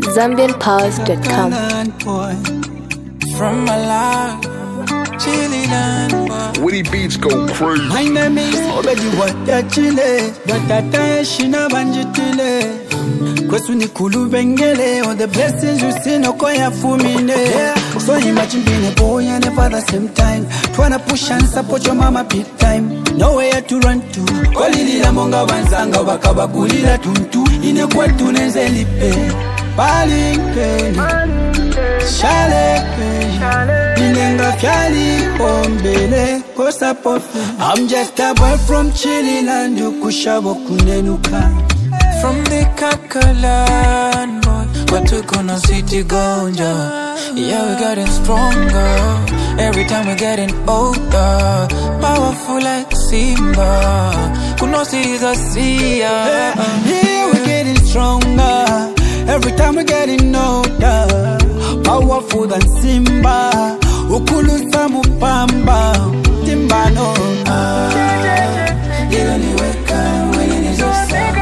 ZambianPowers.com. From my life, Chili land boy. Witty beats go crazy. My name is Obedi Watachile, Watata Shina Banjitile. Kwesuni kulu bengele, all the blessings you see no koya fumine. So imagine being a boy and a father same time. Tryna push and support your mama big time. Nowhere to run to. Kolilila monga wanzanga wakabagulila tuntu. Ine kwa tuneze lipe. Palinke, Shaleke, Ninenga Fiali, Ombele, Kosa Pofi. I'm just a boy from Chili land, Kushabo Kunenuka. From the Kakalan boy, but to Kono City Gonja. Yeah, we're getting stronger. Every time we're getting older. Powerful like Simba. Kuno City is a sea. Here we're getting stronger. Every time we're getting older. Powerful than Simba. Ukulu Samu Pamba. Timbano. They only wake up when it is your son.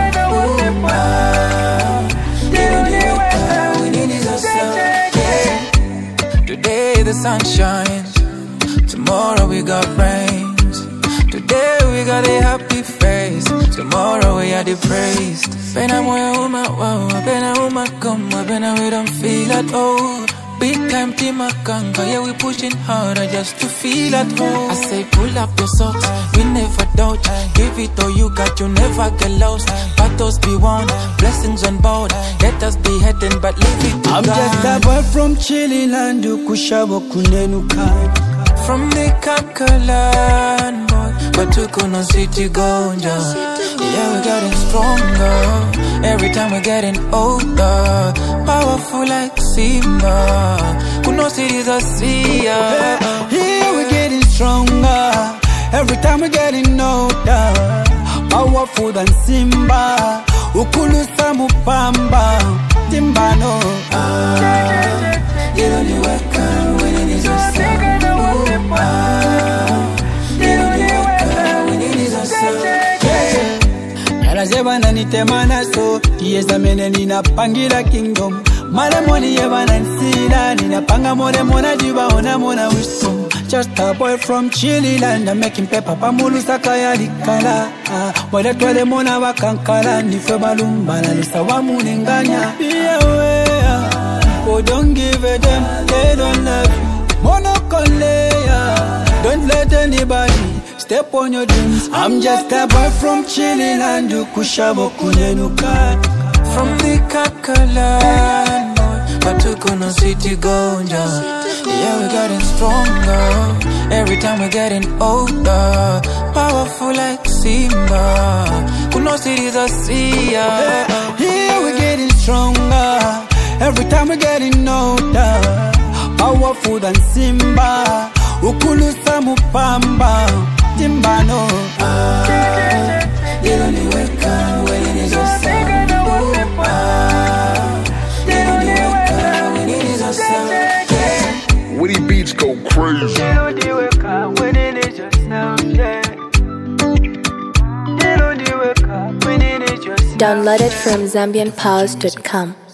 Today the sun shines, tomorrow we got rains. Today we got a happy face, tomorrow we are depraised. Pena moyo wow, pena kama, pena we don't feel at all. Big time team akanga, yeah we pushing harder just to feel at home. I say pull up your socks, we never doubt. Give it all you got, you never get lost. Battles be won, blessings on board. Let us be heading, but leave it to I'm God. just a boy from Chili land, Kushabo Kunenuka. From the Kakalan boy, but to Kono City Gonja. Yeah, we're getting stronger. Every time we're getting older. Powerful like Simba. Kuno City is a sea. Here we're getting stronger. Every time we're getting older. Powerful than Simba. Ukulu Samu Pamba. Timbano. They only wake up when it is your son. They only wake up when it is your son. Zebana nitemana so Tieza mene ninapangira kingdom Male moni yebana nsila Ninapanga mone mona jiba ona mona wisdom. Just a boy from Chili land I'm making paper pamulu sakaya likala Wale twele mona wakankala Nifwe balumbala lisa wa muninganya Be aware Oh don't give a damn They don't love you Monokoleya Don't let anybody step on your dreams. I'm just a boy from Chili land, Kushabo Kunenuka. From the Kakalan boy, but to Kono City Gonja. Yeah, we're getting stronger. Every time we're getting older. Powerful like Simba. Kuno City is a sea. Here we're getting stronger. Every time we're getting older. Powerful than Simba. Ukulu Samu Pamba. Timbano. They only wake up when it is your son. They only wake up when it is your son. Witty beats go crazy. They only wake up when it is your son. They only wake up when it is your son. Downloaded from ZambianPowers.com.